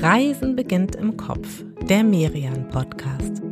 Reisen beginnt im Kopf, der Merian-Podcast.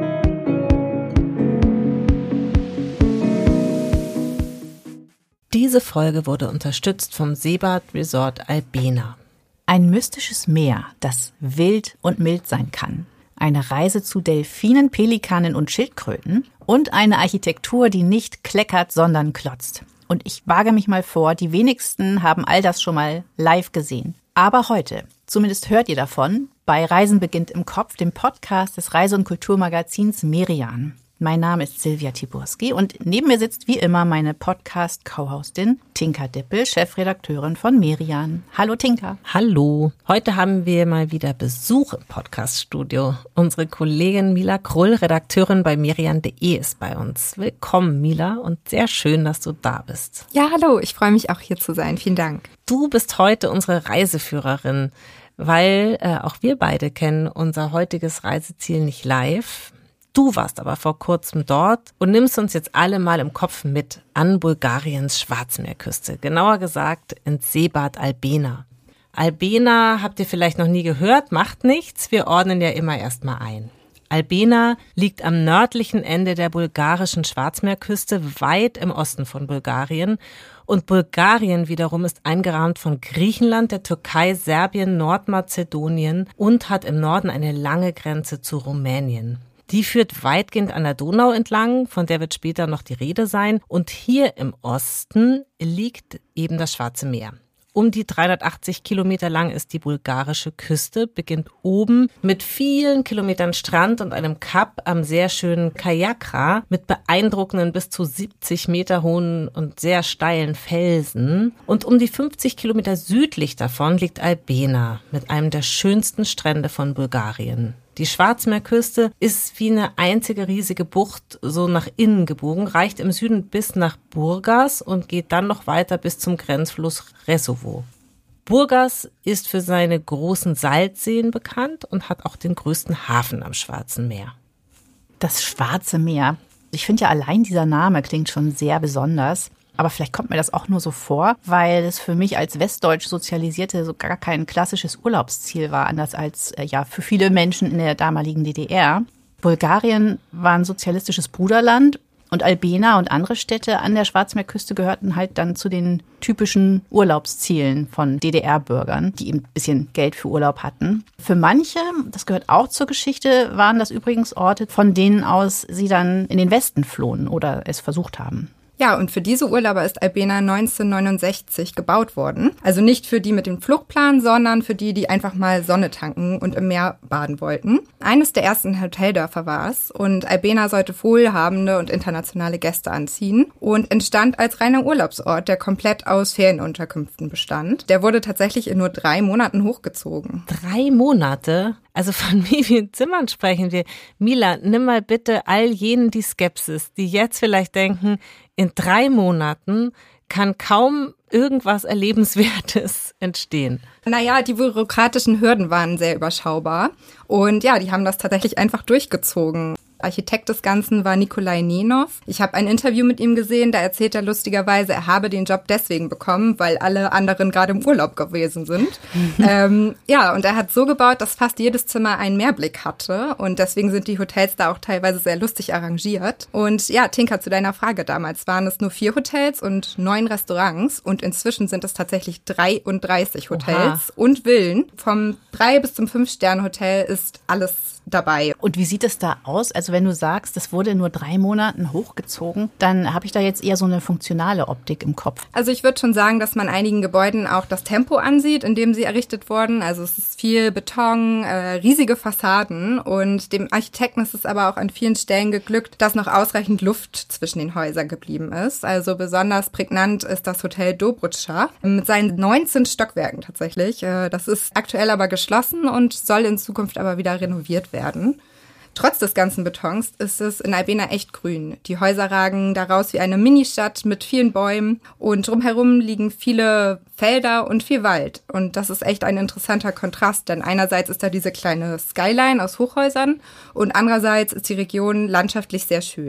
Diese Folge wurde unterstützt vom Seebad Resort Albena. Ein mystisches Meer, das wild und mild sein kann. Eine Reise zu Delfinen, Pelikanen und Schildkröten und eine Architektur, die nicht kleckert, sondern klotzt. Und ich wage mich mal vor, die wenigsten haben all das schon mal live gesehen. Aber heute, zumindest hört ihr davon, bei Reisen beginnt im Kopf, dem Podcast des Reise- und Kulturmagazins Merian. Mein Name ist Silvia Tiburski und neben mir sitzt wie immer meine Podcast-Co-Hostin Tinka Dippel, Chefredakteurin von Merian. Hallo Tinka. Hallo. Heute haben wir mal wieder Besuch im Podcast-Studio. Unsere Kollegin Mila Krull, Redakteurin bei Merian.de, ist bei uns. Willkommen Mila und sehr schön, dass du da bist. Ja, hallo. Ich freue mich auch hier zu sein. Vielen Dank. Du bist heute unsere Reiseführerin, weil auch wir beide kennen unser heutiges Reiseziel nicht live. Du warst aber vor kurzem dort und nimmst uns jetzt alle mal im Kopf mit an Bulgariens Schwarzmeerküste, genauer gesagt ins Seebad Albena. Albena habt ihr vielleicht noch nie gehört, macht nichts, wir ordnen ja immer erstmal ein. Albena liegt am nördlichen Ende der bulgarischen Schwarzmeerküste, weit im Osten von Bulgarien. Und Bulgarien wiederum ist eingerahmt von Griechenland, der Türkei, Serbien, Nordmazedonien und hat im Norden eine lange Grenze zu Rumänien. Die führt weitgehend an der Donau entlang, von der wird später noch die Rede sein. Und hier im Osten liegt eben das Schwarze Meer. Um die 380 Kilometer lang ist die bulgarische Küste, beginnt oben mit vielen Kilometern Strand und einem Kap am sehr schönen Kajakra mit beeindruckenden bis zu 70 Meter hohen und sehr steilen Felsen. Und um die 50 Kilometer südlich davon liegt Albena mit einem der schönsten Strände von Bulgarien. Die Schwarzmeerküste ist wie eine einzige riesige Bucht so nach innen gebogen, reicht im Süden bis nach Burgas und geht dann noch weiter bis zum Grenzfluss Resovo. Burgas ist für seine großen Salzseen bekannt und hat auch den größten Hafen am Schwarzen Meer. Das Schwarze Meer. Ich finde ja allein dieser Name klingt schon sehr besonders. Aber vielleicht kommt mir das auch nur so vor, weil es für mich als Westdeutsch Sozialisierte so gar kein klassisches Urlaubsziel war, anders als für viele Menschen in der damaligen DDR. Bulgarien war ein sozialistisches Bruderland und Albena und andere Städte an der Schwarzmeerküste gehörten halt dann zu den typischen Urlaubszielen von DDR-Bürgern, die eben ein bisschen Geld für Urlaub hatten. Für manche, das gehört auch zur Geschichte, waren das übrigens Orte, von denen aus sie dann in den Westen flohen oder es versucht haben. Ja, und für diese Urlauber ist Albena 1969 gebaut worden. Also nicht für die mit dem Fluchtplan, sondern für die, die einfach mal Sonne tanken und im Meer baden wollten. Eines der ersten Hoteldörfer war es und Albena sollte wohlhabende und internationale Gäste anziehen und entstand als reiner Urlaubsort, der komplett aus Ferienunterkünften bestand. Der wurde tatsächlich in nur 3 Monaten hochgezogen. 3 Monate? Also von wie vielen Zimmern sprechen wir? Mila, nimm mal bitte all jenen die Skepsis, die jetzt vielleicht denken, in 3 Monaten kann kaum irgendwas Erlebenswertes entstehen. Naja, die bürokratischen Hürden waren sehr überschaubar und ja, die haben das tatsächlich einfach durchgezogen. Architekt des Ganzen war Nikolai Nenov. Ich habe ein Interview mit ihm gesehen, da erzählt er lustigerweise, er habe den Job deswegen bekommen, weil alle anderen gerade im Urlaub gewesen sind. Und er hat so gebaut, dass fast jedes Zimmer einen Meerblick hatte und deswegen sind die Hotels da auch teilweise sehr lustig arrangiert. Und ja, Tinka, zu deiner Frage damals waren es nur 4 Hotels und 9 Restaurants und inzwischen sind es tatsächlich 33 Hotels und Villen. Vom 3 bis zum 5-Sterne-Hotel ist alles dabei. Und wie sieht es da aus? Also wenn du sagst, das wurde in nur 3 Monaten hochgezogen, dann habe ich da jetzt eher so eine funktionale Optik im Kopf. Also ich würde schon sagen, dass man einigen Gebäuden auch das Tempo ansieht, in dem sie errichtet wurden. Also es ist viel Beton, riesige Fassaden und dem Architekten ist es aber auch an vielen Stellen geglückt, dass noch ausreichend Luft zwischen den Häusern geblieben ist. Also besonders prägnant ist das Hotel Dobrudscha mit seinen 19 Stockwerken tatsächlich. Das ist aktuell aber geschlossen und soll in Zukunft aber wieder renoviert werden. Trotz des ganzen Betons ist es in Albena echt grün. Die Häuser ragen daraus wie eine Ministadt mit vielen Bäumen und drumherum liegen viele Felder und viel Wald. Und das ist echt ein interessanter Kontrast, denn einerseits ist da diese kleine Skyline aus Hochhäusern und andererseits ist die Region landschaftlich sehr schön.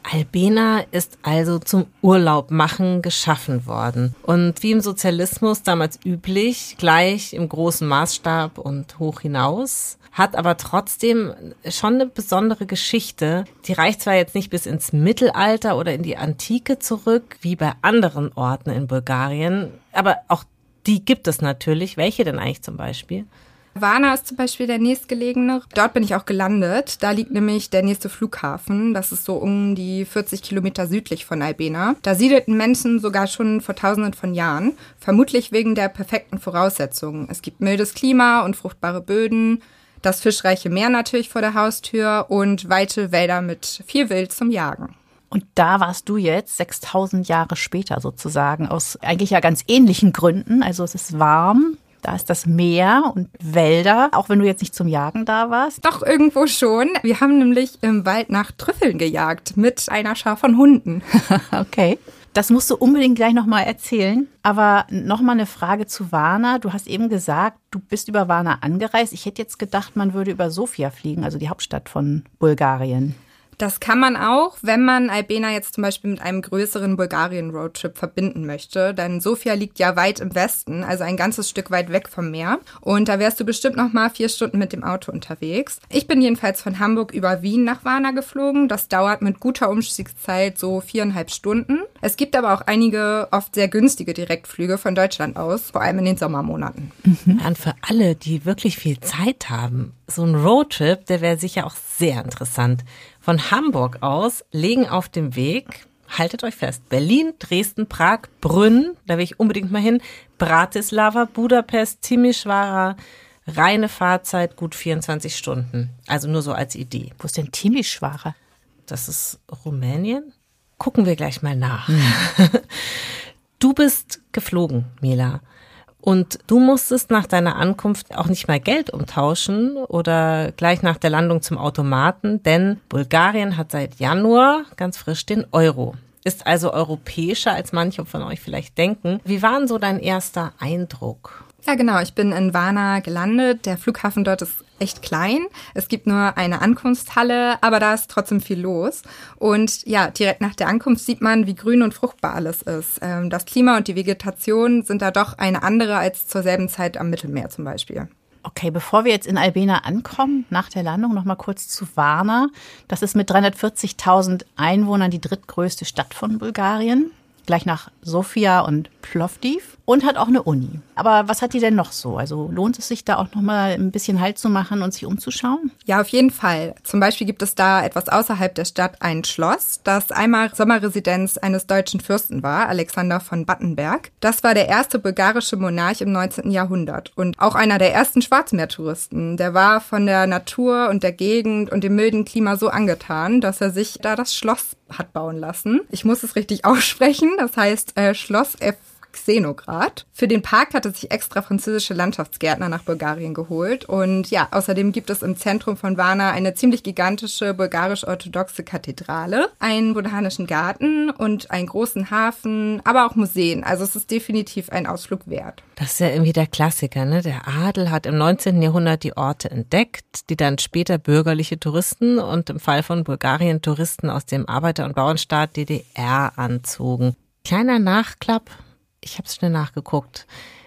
Albena ist also zum Urlaubmachen geschaffen worden. Und wie im Sozialismus damals üblich, gleich im großen Maßstab und hoch hinaus, hat aber trotzdem schon eine besondere Geschichte. Die reicht zwar jetzt nicht bis ins Mittelalter oder in die Antike zurück, wie bei anderen Orten in Bulgarien, aber auch die gibt es natürlich. Welche denn eigentlich zum Beispiel? Varna ist zum Beispiel der nächstgelegene. Dort bin ich auch gelandet. Da liegt nämlich der nächste Flughafen. Das ist so um die 40 Kilometer südlich von Albena. Da siedelten Menschen sogar schon vor Tausenden von Jahren, vermutlich wegen der perfekten Voraussetzungen. Es gibt mildes Klima und fruchtbare Böden, das fischreiche Meer natürlich vor der Haustür und weite Wälder mit viel Wild zum Jagen. Und da warst du jetzt 6000 Jahre später sozusagen, aus eigentlich ja ganz ähnlichen Gründen. Also es ist warm, da ist das Meer und Wälder, auch wenn du jetzt nicht zum Jagen da warst. Doch, irgendwo schon. Wir haben nämlich im Wald nach Trüffeln gejagt mit einer Schar von Hunden. Okay. Das musst du unbedingt gleich nochmal erzählen. Aber nochmal eine Frage zu Varna. Du hast eben gesagt, du bist über Varna angereist. Ich hätte jetzt gedacht, man würde über Sofia fliegen, also die Hauptstadt von Bulgarien. Das kann man auch, wenn man Albena jetzt zum Beispiel mit einem größeren Bulgarien-Roadtrip verbinden möchte. Denn Sofia liegt ja weit im Westen, also ein ganzes Stück weit weg vom Meer. Und da wärst du bestimmt noch mal 4 Stunden mit dem Auto unterwegs. Ich bin jedenfalls von Hamburg über Wien nach Varna geflogen. Das dauert mit guter Umstiegszeit so 4,5 Stunden. Es gibt aber auch einige oft sehr günstige Direktflüge von Deutschland aus, vor allem in den Sommermonaten. Und für alle, die wirklich viel Zeit haben, so ein Roadtrip, der wäre sicher auch sehr interessant. Von Hamburg aus legen auf dem Weg, haltet euch fest, Berlin, Dresden, Prag, Brünn, da will ich unbedingt mal hin, Bratislava, Budapest, Timișoara, reine Fahrzeit, gut 24 Stunden. Also nur so als Idee. Wo ist denn Timișoara? Das ist Rumänien? Gucken wir gleich mal nach. Du bist geflogen, Mila. Und du musstest nach deiner Ankunft auch nicht mal Geld umtauschen oder gleich nach der Landung zum Automaten, denn Bulgarien hat seit Januar ganz frisch den Euro. Ist also europäischer, als manche von euch vielleicht denken. Wie war denn so dein erster Eindruck? Ja, genau. Ich bin in Varna gelandet. Der Flughafen dort ist echt klein. Es gibt nur eine Ankunftshalle, aber da ist trotzdem viel los. Und ja, direkt nach der Ankunft sieht man, wie grün und fruchtbar alles ist. Das Klima und die Vegetation sind da doch eine andere als zur selben Zeit am Mittelmeer zum Beispiel. Okay, bevor wir jetzt in Albena ankommen, nach der Landung noch mal kurz zu Varna. Das ist mit 340.000 Einwohnern die drittgrößte Stadt von Bulgarien. Gleich nach Sofia und Plovdiv und hat auch eine Uni. Aber was hat die denn noch so? Also lohnt es sich da auch noch mal ein bisschen Halt zu machen und sich umzuschauen? Ja, auf jeden Fall. Zum Beispiel gibt es da etwas außerhalb der Stadt ein Schloss, das einmal Sommerresidenz eines deutschen Fürsten war, Alexander von Battenberg. Das war der erste bulgarische Monarch im 19. Jahrhundert und auch einer der ersten Schwarzmeertouristen. Der war von der Natur und der Gegend und dem milden Klima so angetan, dass er sich da das Schloss hat bauen lassen. Ich muss es richtig aussprechen. Das heißt Schloss Xenograd. Für den Park hat er sich extra französische Landschaftsgärtner nach Bulgarien geholt. Und ja, außerdem gibt es im Zentrum von Varna eine ziemlich gigantische bulgarisch-orthodoxe Kathedrale, einen botanischen Garten und einen großen Hafen, aber auch Museen. Also es ist definitiv ein Ausflug wert. Das ist ja irgendwie der Klassiker, ne? Der Adel hat im 19. Jahrhundert die Orte entdeckt, die dann später bürgerliche Touristen und im Fall von Bulgarien Touristen aus dem Arbeiter- und Bauernstaat DDR anzogen. Kleiner Nachklapp. Ich habe es schnell nachgeguckt.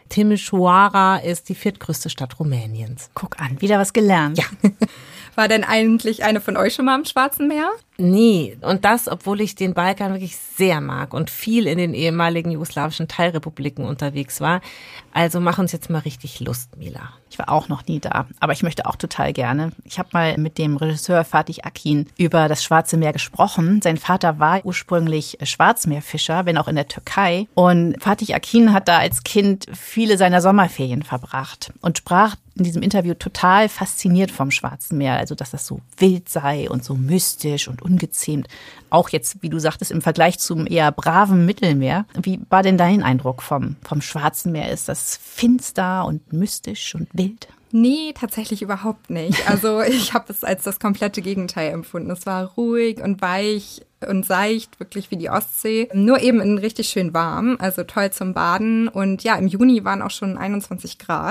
Timișoara ist die 4. Stadt Rumäniens. Guck an, wieder was gelernt. Ja. War denn eigentlich eine von euch schon mal am Schwarzen Meer? Nee, und das, obwohl ich den Balkan wirklich sehr mag und viel in den ehemaligen jugoslawischen Teilrepubliken unterwegs war. Also mach uns jetzt mal richtig Lust, Mila. Ich war auch noch nie da, aber ich möchte auch total gerne. Ich habe mal mit dem Regisseur Fatih Akin über das Schwarze Meer gesprochen. Sein Vater war ursprünglich Schwarzmeerfischer, wenn auch in der Türkei. Und Fatih Akin hat da als Kind viele seiner Sommerferien verbracht und sprach in diesem Interview total fasziniert vom Schwarzen Meer. Also, dass das so wild sei und so mystisch und ungezähmt. Auch jetzt, wie du sagtest, im Vergleich zum eher braven Mittelmeer. Wie war denn dein Eindruck vom Schwarzen Meer? Ist das finster und mystisch und wild? Nee, tatsächlich überhaupt nicht. Also ich habe es als das komplette Gegenteil empfunden. Es war ruhig und weich und seicht, wirklich wie die Ostsee. Nur eben in richtig schön warm, also toll zum Baden. Und ja, im Juni waren auch schon 21 Grad.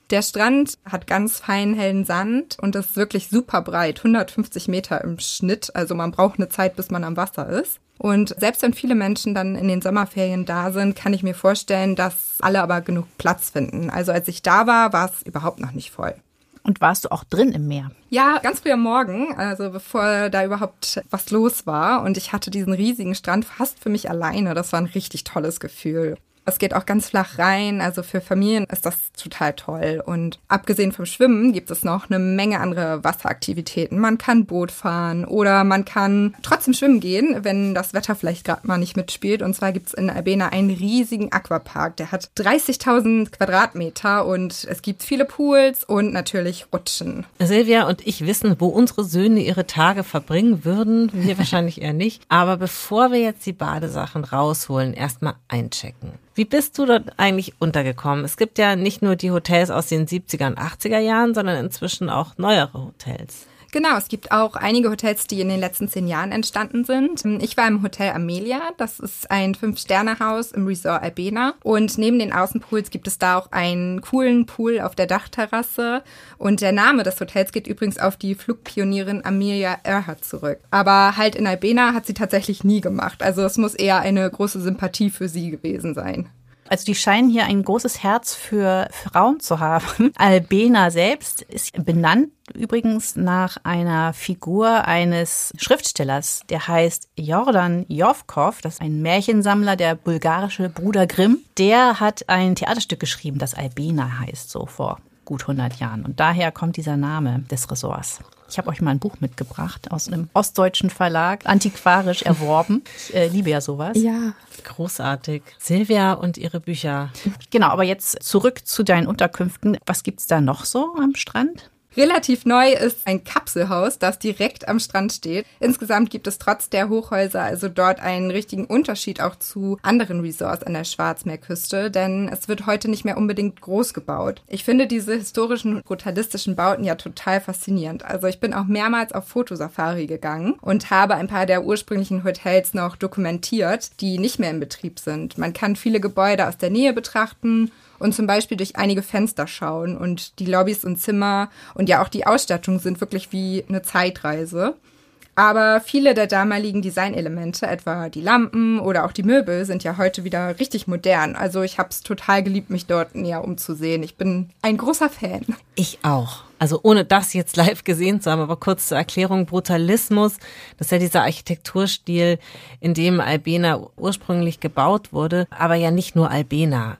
Der Strand hat ganz feinen, hellen Sand und ist wirklich super breit, 150 Meter im Schnitt. Also man braucht eine Zeit, bis man am Wasser ist. Und selbst wenn viele Menschen dann in den Sommerferien da sind, kann ich mir vorstellen, dass alle aber genug Platz finden. Also als ich da war, war es überhaupt noch nicht voll. Und warst du auch drin im Meer? Ja, ganz früh am Morgen, also bevor da überhaupt was los war. Und ich hatte diesen riesigen Strand fast für mich alleine. Das war ein richtig tolles Gefühl. Es geht auch ganz flach rein, also für Familien ist das total toll. Und abgesehen vom Schwimmen gibt es noch eine Menge andere Wasseraktivitäten. Man kann Boot fahren oder man kann trotzdem schwimmen gehen, wenn das Wetter vielleicht gerade mal nicht mitspielt. Und zwar gibt es in Albena einen riesigen Aquapark. Der hat 30.000 Quadratmeter und es gibt viele Pools und natürlich Rutschen. Silvia und ich wissen, wo unsere Söhne ihre Tage verbringen würden. Wir wahrscheinlich eher nicht. Aber bevor wir jetzt die Badesachen rausholen, erstmal einchecken. Wie bist du dort eigentlich untergekommen? Es gibt ja nicht nur die Hotels aus den 70er und 80er Jahren, sondern inzwischen auch neuere Hotels. Genau, es gibt auch einige Hotels, die in den letzten 10 Jahren entstanden sind. Ich war im Hotel Amelia, das ist ein 5-Sterne-Haus im Resort Albena. Und neben den Außenpools gibt es da auch einen coolen Pool auf der Dachterrasse. Und der Name des Hotels geht übrigens auf die Flugpionierin Amelia Earhart zurück. Aber halt in Albena hat sie tatsächlich nie gemacht. Also es muss eher eine große Sympathie für sie gewesen sein. Also die scheinen hier ein großes Herz für Frauen zu haben. Albena selbst ist benannt übrigens nach einer Figur eines Schriftstellers, der heißt Jordan Jovkov. Das ist ein Märchensammler, der bulgarische Bruder Grimm. Der hat ein Theaterstück geschrieben, das Albena heißt, so vor gut 100 Jahren. Und daher kommt dieser Name des Ressorts. Ich habe euch mal ein Buch mitgebracht aus einem ostdeutschen Verlag, antiquarisch erworben. Ich liebe ja sowas. Ja. Großartig. Silvia und ihre Bücher. Genau, aber jetzt zurück zu deinen Unterkünften. Was gibt's da noch so am Strand? Relativ neu ist ein Kapselhaus, das direkt am Strand steht. Insgesamt gibt es trotz der Hochhäuser also dort einen richtigen Unterschied auch zu anderen Resorts an der Schwarzmeerküste, denn es wird heute nicht mehr unbedingt groß gebaut. Ich finde diese historischen, brutalistischen Bauten ja total faszinierend. Also ich bin auch mehrmals auf Fotosafari gegangen und habe ein paar der ursprünglichen Hotels noch dokumentiert, die nicht mehr in Betrieb sind. Man kann viele Gebäude aus der Nähe betrachten und zum Beispiel durch einige Fenster schauen. Und die Lobbys und Zimmer und ja auch die Ausstattung sind wirklich wie eine Zeitreise. Aber viele der damaligen Designelemente, etwa die Lampen oder auch die Möbel, sind ja heute wieder richtig modern. Also ich habe es total geliebt, mich dort näher umzusehen. Ich bin ein großer Fan. Ich auch. Also ohne das jetzt live gesehen zu haben, aber kurz zur Erklärung, Brutalismus, das ist ja dieser Architekturstil, in dem Albena ursprünglich gebaut wurde, aber ja nicht nur Albena.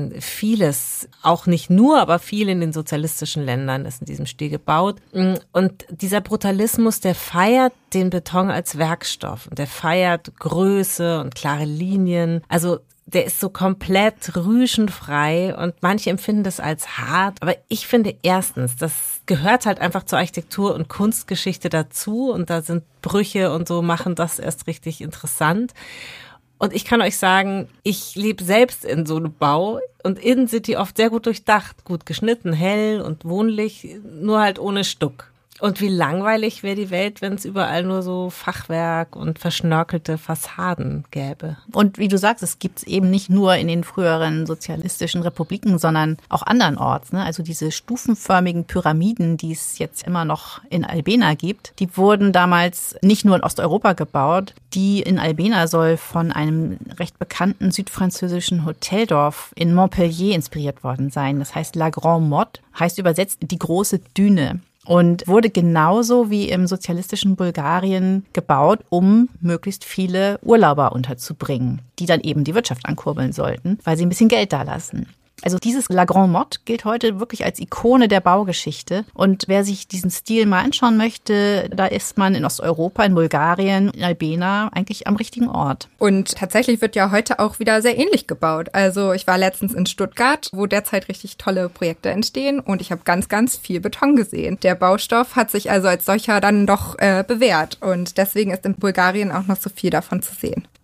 Vieles, auch nicht nur, aber viel in den sozialistischen Ländern ist in diesem Stil gebaut. Und dieser Brutalismus, der feiert den Beton als Werkstoff und der feiert Größe und klare Linien. Also der ist so komplett rüschenfrei und manche empfinden das als hart. Aber ich finde erstens, das gehört halt einfach zur Architektur- und Kunstgeschichte dazu und da sind Brüche und so machen das erst richtig interessant. Und ich kann euch sagen, ich lebe selbst in so einem Bau und innen sind die oft sehr gut durchdacht, gut geschnitten, hell und wohnlich, nur halt ohne Stuck. Und wie langweilig wäre die Welt, wenn es überall nur so Fachwerk und verschnörkelte Fassaden gäbe. Und wie du sagst, es gibt es eben nicht nur in den früheren sozialistischen Republiken, sondern auch andernorts. Ne? Also diese stufenförmigen Pyramiden, die es jetzt immer noch in Albena gibt, die wurden damals nicht nur in Osteuropa gebaut. Die in Albena soll von einem recht bekannten südfranzösischen Hoteldorf in Montpellier inspiriert worden sein. Das heißt La Grande Motte, heißt übersetzt die große Düne. Und wurde genauso wie im sozialistischen Bulgarien gebaut, um möglichst viele Urlauber unterzubringen, die dann eben die Wirtschaft ankurbeln sollten, weil sie ein bisschen Geld dalassen. Also dieses La Grande Motte gilt heute wirklich als Ikone der Baugeschichte. Und wer sich diesen Stil mal anschauen möchte, da ist man in Osteuropa, in Bulgarien, in Albena eigentlich am richtigen Ort. Und tatsächlich wird ja heute auch wieder sehr ähnlich gebaut. Also ich war letztens in Stuttgart, wo derzeit richtig tolle Projekte entstehen und ich habe ganz, ganz viel Beton gesehen. Der Baustoff hat sich also als solcher dann doch bewährt und deswegen ist in Bulgarien auch noch so viel davon zu sehen.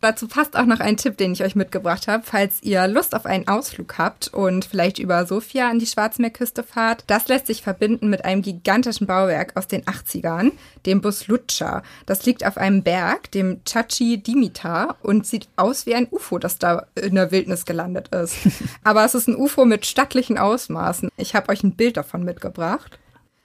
dazu passt auch noch ein Tipp, den ich euch mitgebracht habe, falls ihr Lust auf einen Ausflug habt und vielleicht über Sofia an die Schwarzmeerküste fahrt. Das lässt sich verbinden mit einem gigantischen Bauwerk aus den 80ern, dem Bus Lutscher. Das liegt auf einem Berg, dem Chachi Dimitar, und sieht aus wie ein UFO, das da in der Wildnis gelandet ist. Aber es ist ein UFO mit stattlichen Ausmaßen. Ich habe euch ein Bild davon mitgebracht.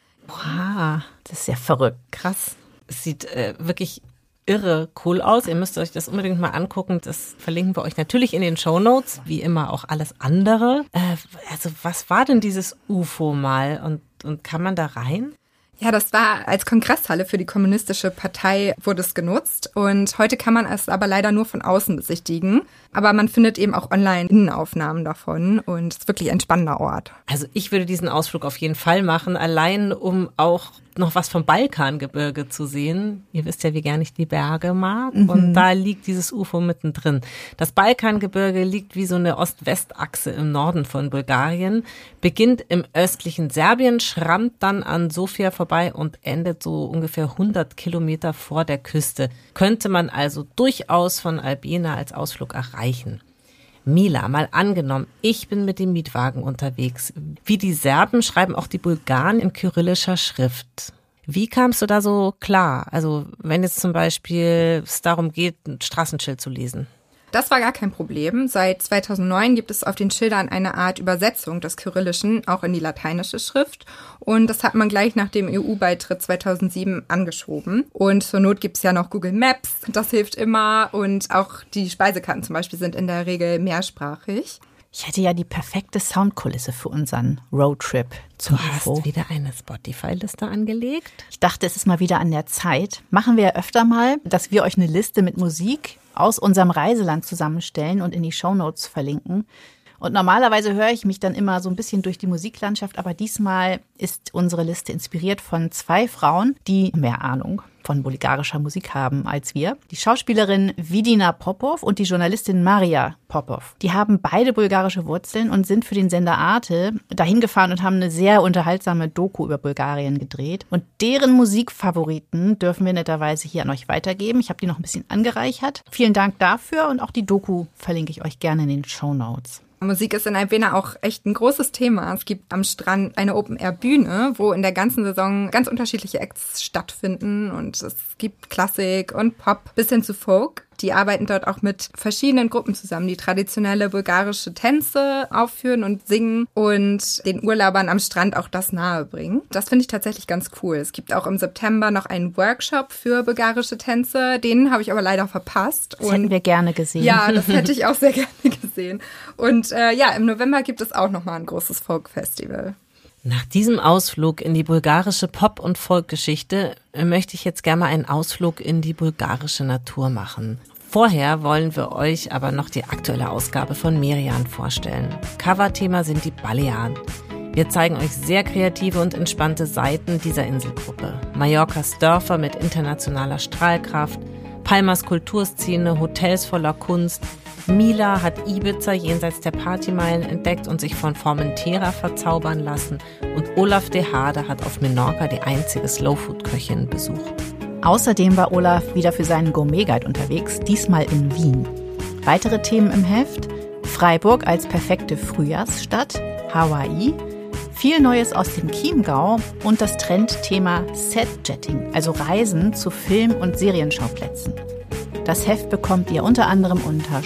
Wow, das ist ja verrückt. Krass. Es sieht wirklich irre cool aus. Ihr müsst euch das unbedingt mal angucken. Das verlinken wir euch natürlich in den Shownotes, wie immer auch alles andere. Also was war denn dieses UFO mal und kann man da rein? Ja, das war als Kongresshalle für die Kommunistische Partei wurde es genutzt und heute kann man es aber leider nur von außen besichtigen. Aber man findet eben auch online Innenaufnahmen davon und es ist wirklich ein spannender Ort. Also ich würde diesen Ausflug auf jeden Fall machen, allein um auch noch was vom Balkangebirge zu sehen. Ihr wisst ja, wie gerne ich die Berge mag. Und da liegt dieses UFO mittendrin. Das Balkangebirge liegt wie so eine Ost-West-Achse im Norden von Bulgarien, beginnt im östlichen Serbien, schrammt dann an Sofia vorbei und endet so ungefähr 100 Kilometer vor der Küste. Könnte man also durchaus von Albena als Ausflug erreichen. Mila, mal angenommen, ich bin mit dem Mietwagen unterwegs. Wie die Serben schreiben auch die Bulgaren in kyrillischer Schrift. Wie kamst du da so klar? Also wenn jetzt zum Beispiel es darum geht, ein Straßenschild zu lesen. Das war gar kein Problem. Seit 2009 gibt es auf den Schildern eine Art Übersetzung des Kyrillischen, auch in die lateinische Schrift. Und das hat man gleich nach dem EU-Beitritt 2007 angeschoben. Und zur Not gibt es ja noch Google Maps, das hilft immer. Und auch die Speisekarten zum Beispiel sind in der Regel mehrsprachig. Ich hätte ja die perfekte Soundkulisse für unseren Roadtrip zum UFO. Du hast wieder eine Spotify-Liste angelegt? Ich dachte, es ist mal wieder an der Zeit. Machen wir ja öfter mal, dass wir euch eine Liste mit Musik aus unserem Reiseland zusammenstellen und in die Shownotes verlinken. Und normalerweise höre ich mich dann immer so ein bisschen durch die Musiklandschaft, aber diesmal ist unsere Liste inspiriert von 2 Frauen, die mehr Ahnung von bulgarischer Musik haben als wir. Die Schauspielerin Vidina Popov und die Journalistin Maria Popov. Die haben beide bulgarische Wurzeln und sind für den Sender Arte dahin gefahren und haben eine sehr unterhaltsame Doku über Bulgarien gedreht. Und deren Musikfavoriten dürfen wir netterweise hier an euch weitergeben. Ich habe die noch ein bisschen angereichert. Vielen Dank dafür und auch die Doku verlinke ich euch gerne in den Shownotes. Musik ist in Albena auch echt ein großes Thema. Es gibt am Strand eine Open-Air-Bühne, wo in der ganzen Saison ganz unterschiedliche Acts stattfinden. Und es gibt Klassik und Pop bis hin zu Folk. Die arbeiten dort auch mit verschiedenen Gruppen zusammen, die traditionelle bulgarische Tänze aufführen und singen und den Urlaubern am Strand auch das nahebringen. Das finde ich tatsächlich ganz cool. Es gibt auch im September noch einen Workshop für bulgarische Tänze. Den habe ich aber leider verpasst. Das hätten wir gerne gesehen. Ja, das hätte ich auch sehr gerne gesehen. Und im November gibt es auch nochmal ein großes Folk-Festival. Nach diesem Ausflug in die bulgarische Pop- und Folkgeschichte möchte ich jetzt gerne mal einen Ausflug in die bulgarische Natur machen. Vorher wollen wir euch aber noch die aktuelle Ausgabe von Merian vorstellen. Coverthema sind die Balearen. Wir zeigen euch sehr kreative und entspannte Seiten dieser Inselgruppe. Mallorcas Dörfer mit internationaler Strahlkraft, Palmas Kulturszene, Hotels voller Kunst. Mila hat Ibiza jenseits der Partymeilen entdeckt und sich von Formentera verzaubern lassen. Und Olaf de Hade hat auf Menorca die einzige Slowfood-Köchin besucht. Außerdem war Olaf wieder für seinen Gourmet-Guide unterwegs, diesmal in Wien. Weitere Themen im Heft: Freiburg als perfekte Frühjahrsstadt, Hawaii, viel Neues aus dem Chiemgau und das Trendthema Setjetting, also Reisen zu Film- und Serienschauplätzen. Das Heft bekommt ihr unter anderem unter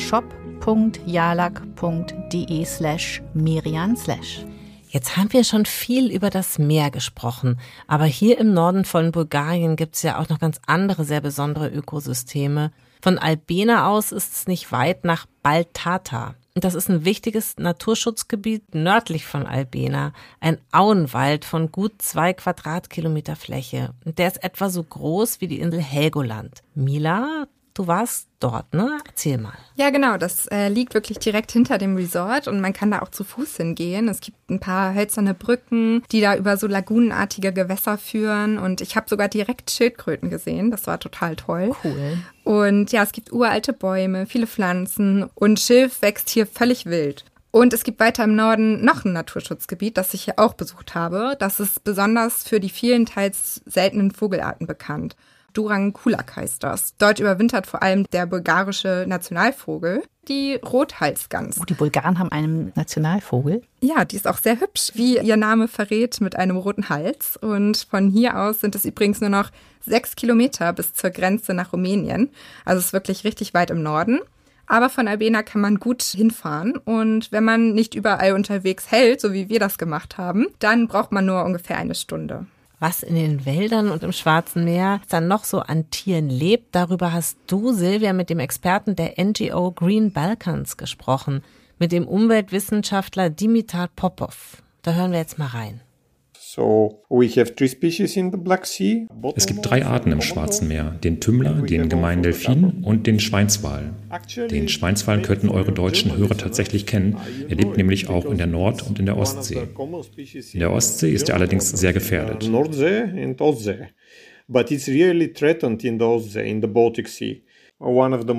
shop.jalak.de/Merian/. Jetzt haben wir schon viel über das Meer gesprochen, aber hier im Norden von Bulgarien gibt es ja auch noch ganz andere, sehr besondere Ökosysteme. Von Albena aus ist es nicht weit nach Baltata. Das ist ein wichtiges Naturschutzgebiet nördlich von Albena, ein Auenwald von gut 2 Quadratkilometer Fläche. Und der ist etwa so groß wie die Insel Helgoland. Mila, du warst dort, ne? Erzähl mal. Ja, genau. Das liegt wirklich direkt hinter dem Resort und man kann da auch zu Fuß hingehen. Es gibt ein paar hölzerne Brücken, die da über so lagunenartige Gewässer führen und ich habe sogar direkt Schildkröten gesehen. Das war total toll. Cool. Und ja, es gibt uralte Bäume, viele Pflanzen und Schilf wächst hier völlig wild. Und es gibt weiter im Norden noch ein Naturschutzgebiet, das ich hier auch besucht habe. Das ist besonders für die vielen teils seltenen Vogelarten bekannt. Durang-Kulak heißt das. Dort überwintert vor allem der bulgarische Nationalvogel, die Rothalsgans. Oh, die Bulgaren haben einen Nationalvogel? Ja, die ist auch sehr hübsch, wie ihr Name verrät, mit einem roten Hals. Und von hier aus sind es übrigens nur noch 6 Kilometer bis zur Grenze nach Rumänien. Also es ist wirklich richtig weit im Norden. Aber von Albena kann man gut hinfahren. Und wenn man nicht überall unterwegs hält, so wie wir das gemacht haben, dann braucht man nur ungefähr 1 Stunde. Was in den Wäldern und im Schwarzen Meer dann noch so an Tieren lebt, darüber hast du, Silvia, mit dem Experten der NGO Green Balkans gesprochen, mit dem Umweltwissenschaftler Dimitar Popov. Da hören wir jetzt mal rein. Es gibt 3 Arten im Schwarzen Meer, den Tümmler, den gemeinen Delfin und den Schweinswal. Den Schweinswal könnten eure deutschen Hörer tatsächlich kennen. Er lebt nämlich auch in der Nord- und in der Ostsee. In der Ostsee ist er allerdings sehr gefährdet. Bei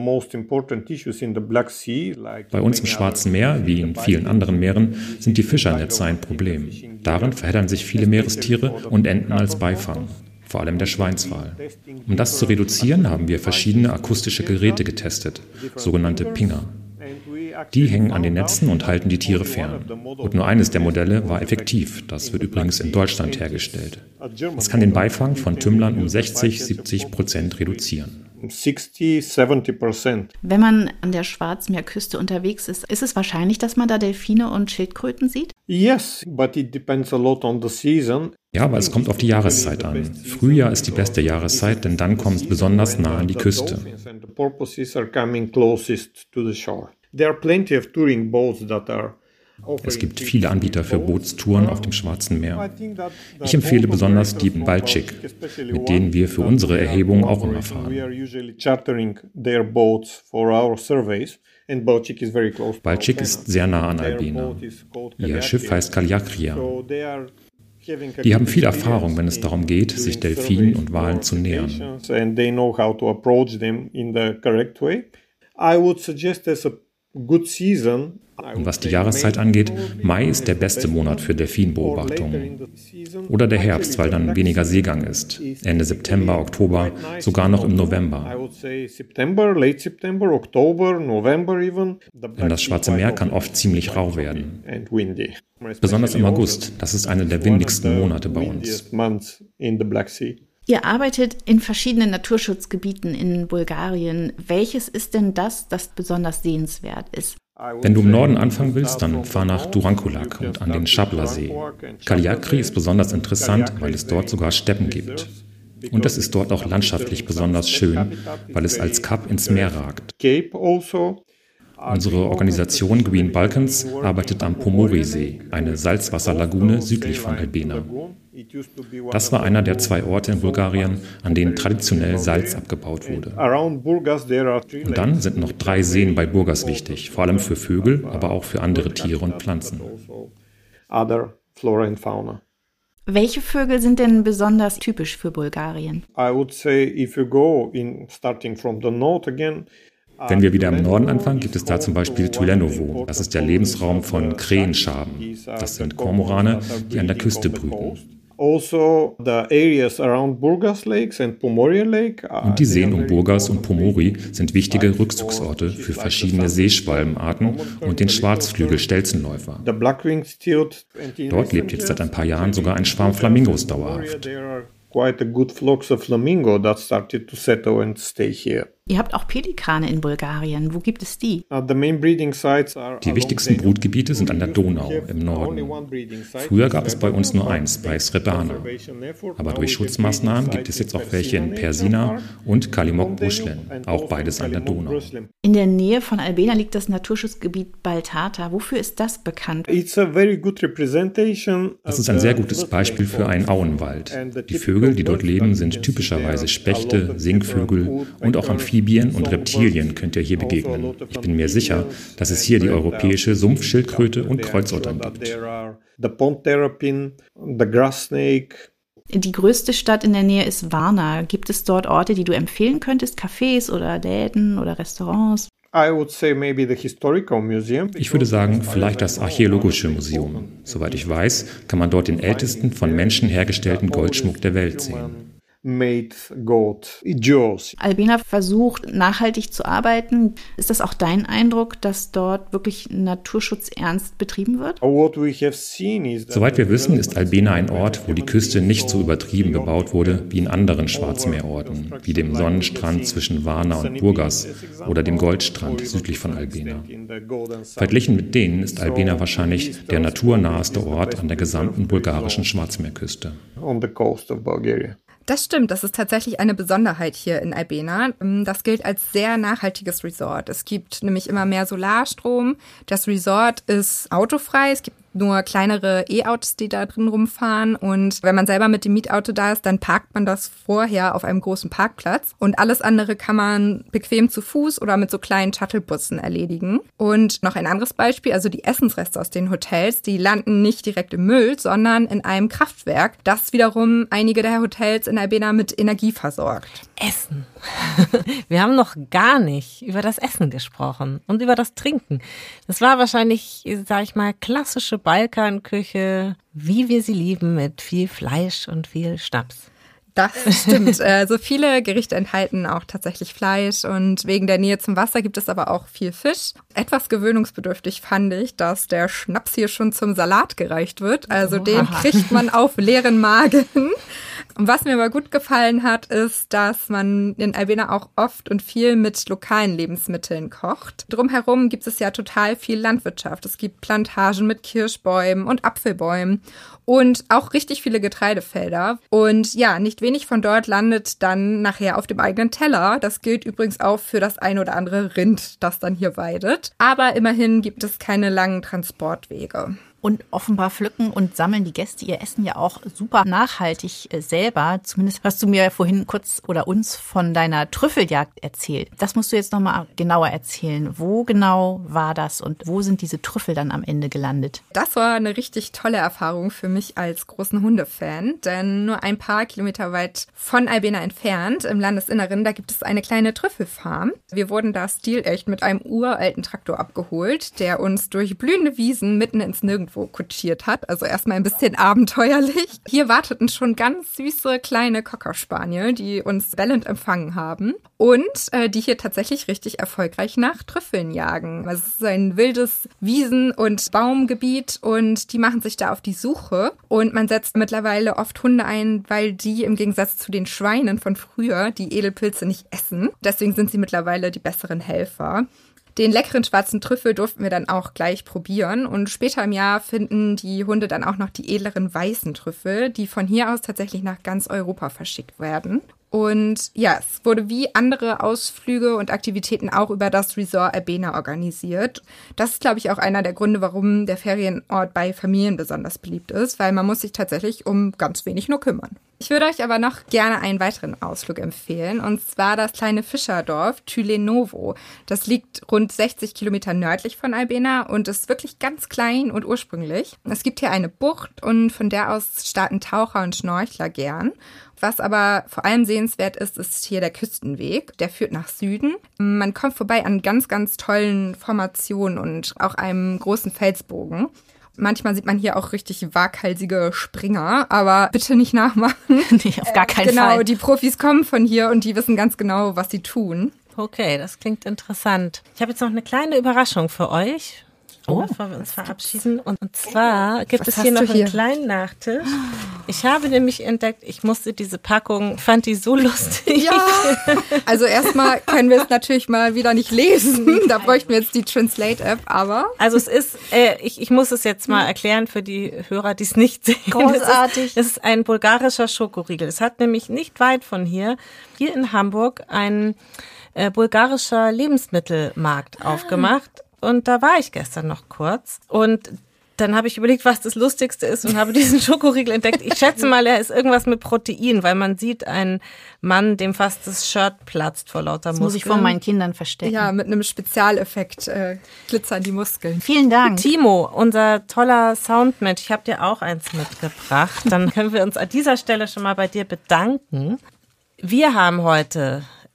uns im Schwarzen Meer, wie in vielen anderen Meeren, sind die Fischernetze ein Problem. Darin verheddern sich viele Meerestiere und enden als Beifang, vor allem der Schweinswal. Um das zu reduzieren, haben wir verschiedene akustische Geräte getestet, sogenannte Pinger. Die hängen an den Netzen und halten die Tiere fern. Und nur eines der Modelle war effektiv. Das wird übrigens in Deutschland hergestellt. Es kann den Beifang von Tümmlern um 60-70% reduzieren. 60-70%. Wenn man an der Schwarzmeerküste unterwegs ist, ist es wahrscheinlich, dass man da Delfine und Schildkröten sieht? Yes, but it depends a lot on the season. Ja, aber es kommt auf die Jahreszeit an. Frühjahr ist die beste Jahreszeit, denn dann kommt es besonders nah an die Küste. Es gibt viele Anbieter für Bootstouren auf dem Schwarzen Meer. Ich empfehle besonders die Balčik, mit denen wir für unsere Erhebungen auch immer fahren. Balčik ist sehr nah an Albena. Ihr Schiff heißt Kaliakria. Die haben viel Erfahrung, wenn es darum geht, sich Delfinen und Walen zu nähern. Und was die Jahreszeit angeht, Mai ist der beste Monat für Delfinbeobachtungen. Oder der Herbst, weil dann weniger Seegang ist. Ende September, Oktober, sogar noch im November. Denn das Schwarze Meer kann oft ziemlich rau werden. Besonders im August, das ist einer der windigsten Monate bei uns. Ihr arbeitet in verschiedenen Naturschutzgebieten in Bulgarien. Welches ist denn das besonders sehenswert ist? Wenn du im Norden anfangen willst, dann fahr nach Durang-Kulak und an den Schabla-See. Kaliakri ist besonders interessant, weil es dort sogar Steppen gibt. Und es ist dort auch landschaftlich besonders schön, weil es als Kap ins Meer ragt. Unsere Organisation Green Balkans arbeitet am Pomori-See, eine Salzwasserlagune südlich von Albena. Das war einer der 2 Orte in Bulgarien, an denen traditionell Salz abgebaut wurde. Und dann sind noch 3 Seen bei Burgas wichtig, vor allem für Vögel, aber auch für andere Tiere und Pflanzen. Welche Vögel sind denn besonders typisch für Bulgarien? Wenn wir wieder im Norden anfangen, gibt es da zum Beispiel Tulenovo. Das ist der Lebensraum von Krähenschaben. Das sind Kormorane, die an der Küste brüten. Und die Seen um Burgas und Pomori sind wichtige Rückzugsorte für verschiedene Seeschwalbenarten und den Schwarzflügel-Stelzenläufer. Dort lebt jetzt seit ein paar Jahren sogar ein Schwarm Flamingos dauerhaft. Ihr habt auch Pelikane in Bulgarien. Wo gibt es die? Die wichtigsten Brutgebiete sind an der Donau im Norden. Früher gab es bei uns nur eins, bei Srebana. Aber durch Schutzmaßnahmen gibt es jetzt auch welche in Persina und Kalimok-Buschlen, auch beides an der Donau. In der Nähe von Albena liegt das Naturschutzgebiet Baltata. Wofür ist das bekannt? Das ist ein sehr gutes Beispiel für einen Auenwald. Die Vögel, die dort leben, sind typischerweise Spechte, Singvögel und auch Amphibien und Reptilien könnt ihr hier begegnen. Ich bin mir sicher, dass es hier die europäische Sumpfschildkröte und Kreuzottern gibt. Die größte Stadt in der Nähe ist Varna. Gibt es dort Orte, die du empfehlen könntest? Cafés oder Läden oder Restaurants? Ich würde sagen, vielleicht das Archäologische Museum. Soweit ich weiß, kann man dort den ältesten von Menschen hergestellten Goldschmuck der Welt sehen. made goat jaws. Albena versucht, nachhaltig zu arbeiten. Ist das auch dein Eindruck, dass dort wirklich Naturschutz ernst betrieben wird? Soweit wir wissen, ist Albena ein Ort, wo die Küste nicht so übertrieben bebaut wurde wie in anderen Schwarzmeerorten, wie dem Sonnenstrand zwischen Varna und Burgas oder dem Goldstrand südlich von Albena. Verglichen mit denen ist Albena wahrscheinlich der naturnaheste Ort an der gesamten bulgarischen Schwarzmeerküste. Das stimmt, das ist tatsächlich eine Besonderheit hier in Albena. Das gilt als sehr nachhaltiges Resort. Es gibt nämlich immer mehr Solarstrom. Das Resort ist autofrei. Es gibt nur kleinere E-Autos, die da drin rumfahren. Und wenn man selber mit dem Mietauto da ist, dann parkt man das vorher auf einem großen Parkplatz. Und alles andere kann man bequem zu Fuß oder mit so kleinen Shuttlebussen erledigen. Und noch ein anderes Beispiel, also die Essensreste aus den Hotels, die landen nicht direkt im Müll, sondern in einem Kraftwerk, das wiederum einige der Hotels in Albena mit Energie versorgt. Essen. Wir haben noch gar nicht über das Essen gesprochen und über das Trinken. Das war wahrscheinlich, sag ich mal, klassische Balkanküche, wie wir sie lieben, mit viel Fleisch und viel Schnaps. Das stimmt. So viele Gerichte enthalten auch tatsächlich Fleisch und wegen der Nähe zum Wasser gibt es aber auch viel Fisch. Etwas gewöhnungsbedürftig fand ich, dass der Schnaps hier schon zum Salat gereicht wird. Also den kriegt man auf leeren Magen. Und was mir aber gut gefallen hat, ist, dass man in Albena auch oft und viel mit lokalen Lebensmitteln kocht. Drumherum gibt es ja total viel Landwirtschaft. Es gibt Plantagen mit Kirschbäumen und Apfelbäumen und auch richtig viele Getreidefelder. Und ja, nicht wenig von dort landet dann nachher auf dem eigenen Teller. Das gilt übrigens auch für das ein oder andere Rind, das dann hier weidet. Aber immerhin gibt es keine langen Transportwege. Und offenbar pflücken und sammeln die Gäste ihr Essen ja auch super nachhaltig selber. Zumindest hast du mir vorhin kurz oder uns von deiner Trüffeljagd erzählt. Das musst du jetzt nochmal genauer erzählen. Wo genau war das und wo sind diese Trüffel dann am Ende gelandet? Das war eine richtig tolle Erfahrung für mich als großen Hundefan. Denn nur ein paar Kilometer weit von Albena entfernt, im Landesinneren, da gibt es eine kleine Trüffelfarm. Wir wurden da stilecht mit einem uralten Traktor abgeholt, der uns durch blühende Wiesen mitten ins Nirgendwo kutschiert hat. Also erstmal ein bisschen abenteuerlich. Hier warteten schon ganz süße kleine Cocker Spaniel, die uns bellend empfangen haben und die hier tatsächlich richtig erfolgreich nach Trüffeln jagen. Also es ist ein wildes Wiesen- und Baumgebiet und die machen sich da auf die Suche und man setzt mittlerweile oft Hunde ein, weil die im Gegensatz zu den Schweinen von früher die Edelpilze nicht essen. Deswegen sind sie mittlerweile die besseren Helfer. Den leckeren schwarzen Trüffel durften wir dann auch gleich probieren und später im Jahr finden die Hunde dann auch noch die edleren weißen Trüffel, die von hier aus tatsächlich nach ganz Europa verschickt werden. Und ja, es wurde wie andere Ausflüge und Aktivitäten auch über das Resort Albena organisiert. Das ist, glaube ich, auch einer der Gründe, warum der Ferienort bei Familien besonders beliebt ist, weil man muss sich tatsächlich um ganz wenig nur kümmern. Ich würde euch aber noch gerne einen weiteren Ausflug empfehlen, und zwar das kleine Fischerdorf Tylenovo. Das liegt rund 60 Kilometer nördlich von Albena und ist wirklich ganz klein und ursprünglich. Es gibt hier eine Bucht und von der aus starten Taucher und Schnorchler gern. Was aber vor allem sehenswert ist, ist hier der Küstenweg. Der führt nach Süden. Man kommt vorbei an ganz, ganz tollen Formationen und auch einem großen Felsbogen. Manchmal sieht man hier auch richtig waghalsige Springer, aber bitte nicht nachmachen. Nee, auf gar keinen Fall. Genau, die Profis kommen von hier und die wissen ganz genau, was sie tun. Okay, das klingt interessant. Ich habe jetzt noch eine kleine Überraschung für euch, bevor wir uns verabschieden. Und zwar gibt es hier noch einen kleinen Nachtisch. Ich habe nämlich entdeckt, ich musste diese Packung, fand die so lustig. Ja, also erstmal können wir es natürlich mal wieder nicht lesen. Da bräuchten wir jetzt die Translate-App, aber... Also es ist, ich muss es jetzt mal erklären für die Hörer, die es nicht sehen. Großartig. Das ist ein bulgarischer Schokoriegel. Es hat nämlich nicht weit von hier in Hamburg, ein bulgarischer Lebensmittelmarkt aufgemacht. Und da war ich gestern noch kurz und dann habe ich überlegt, was das Lustigste ist und habe diesen Schokoriegel entdeckt. Ich schätze mal, er ist irgendwas mit Protein, weil man sieht einen Mann, dem fast das Shirt platzt vor lauter Muskeln. Das muss ich vor meinen Kindern verstecken. Ja, mit einem Spezialeffekt glitzern die Muskeln. Vielen Dank. Timo, unser toller Soundmensch, ich habe dir auch eins mitgebracht. Dann können wir uns an dieser Stelle schon mal bei dir bedanken. Wir haben heute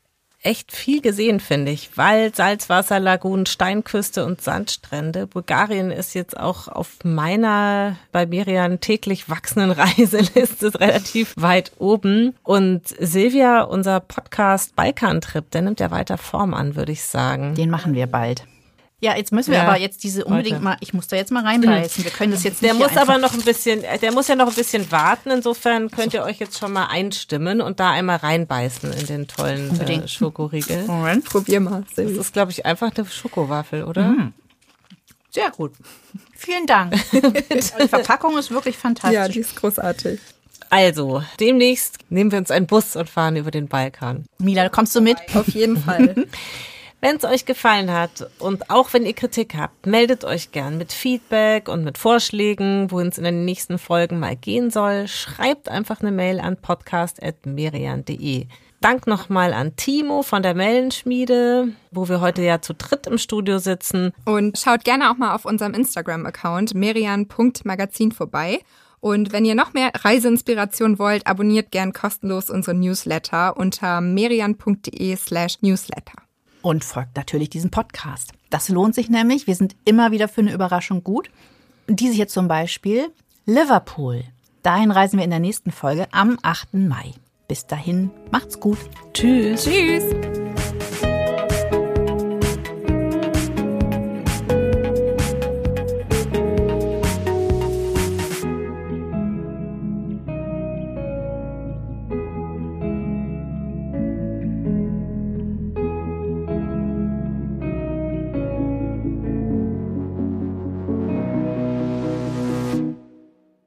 echt viel gesehen, finde ich. Wald, Salzwasser, Lagunen, Steinküste und Sandstrände. Bulgarien ist jetzt auch auf meiner bei Merian täglich wachsenden Reiseliste relativ weit oben. Und Silvia, unser Podcast Balkantrip, der nimmt ja weiter Form an, würde ich sagen. Den machen wir bald. Ja, jetzt müssen wir aber jetzt diese unbedingt mal, ich muss da jetzt mal reinbeißen. Wir können das jetzt nicht. Der muss aber noch ein bisschen, der muss ja noch ein bisschen warten. Insofern könnt ihr euch jetzt schon mal einstimmen und da einmal reinbeißen in den tollen Schokoriegel. Moment, probier mal. Das ist, glaube ich, einfach eine Schokowaffel, oder? Mhm. Sehr gut. Vielen Dank. Die Verpackung ist wirklich fantastisch. Ja, die ist großartig. Also, demnächst nehmen wir uns einen Bus und fahren über den Balkan. Mila, kommst du mit? Auf jeden Fall. Wenn es euch gefallen hat und auch wenn ihr Kritik habt, meldet euch gern mit Feedback und mit Vorschlägen, wohin es in den nächsten Folgen mal gehen soll. Schreibt einfach eine Mail an podcast@merian.de. Dank nochmal an Timo von der Mellenschmiede, wo wir heute ja zu dritt im Studio sitzen. Und schaut gerne auch mal auf unserem Instagram-Account merian.magazin vorbei. Und wenn ihr noch mehr Reiseinspiration wollt, abonniert gern kostenlos unsere Newsletter unter merian.de/newsletter. Und folgt natürlich diesem Podcast. Das lohnt sich nämlich. Wir sind immer wieder für eine Überraschung gut. Diese hier zum Beispiel Liverpool. Dahin reisen wir in der nächsten Folge am 8. Mai. Bis dahin, macht's gut. Tschüss. Tschüss.